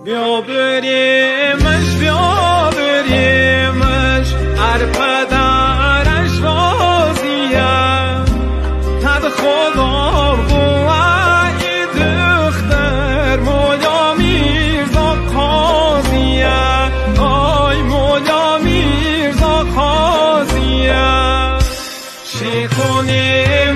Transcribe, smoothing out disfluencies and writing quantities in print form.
بیا بریمش هر پدرش راضیه تد خدا بوی دختر مولا میرزا قاضیه آی مولا میرزا قاضیه شیخونی